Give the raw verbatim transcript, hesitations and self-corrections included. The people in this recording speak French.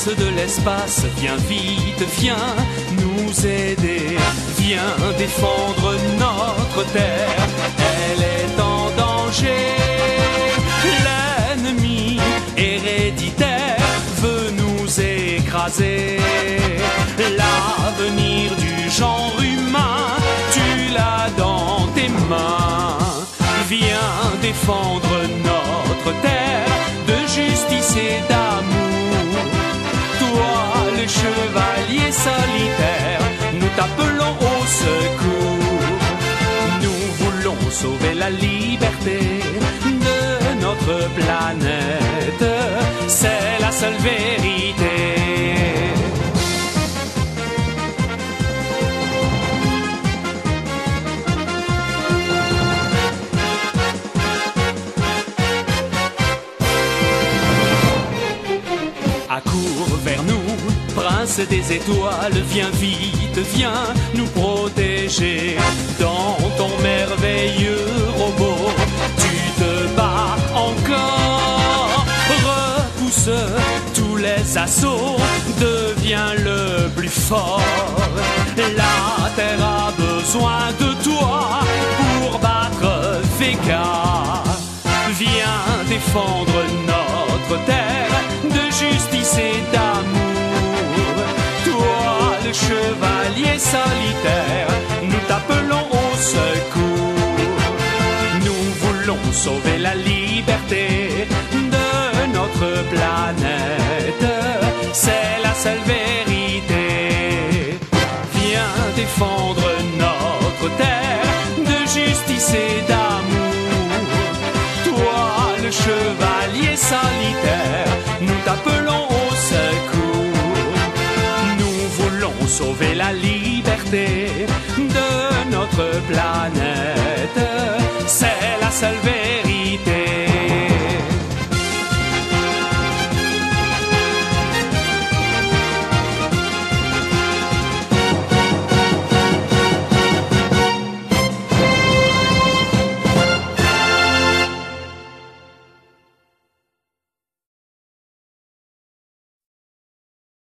prince de l'espace, viens vite, viens nous aider, viens défendre notre terre, elle est en danger. L'ennemi héréditaire veut nous écraser. L'avenir du genre humain, tu l'as dans tes mains. Viens défendre notre terre de justice et d'amour. Toi, le chevalier solitaire, nous t'appelons au secours. Nous voulons sauver la liberté de notre planète, c'est la seule vérité. Accours vers nous, prince des étoiles, viens vite, viens nous protéger. Dans ton merveilleux robot, tu te bats encore. Repousse tous les assauts, deviens le plus fort. La terre a besoin de toi pour battre Vega. Viens défendre notre terre de justice et d'amour. Toi, le chevalier solitaire, nous t'appelons au secours. Nous voulons sauver la liberté de notre planète, c'est la seule vérité. Viens défendre notre terre de justice et d'amour. Toi, le chevalier solitaire, nous t'appelons au secours. Nous voulons sauver la liberté de notre planète, c'est la seule vérité.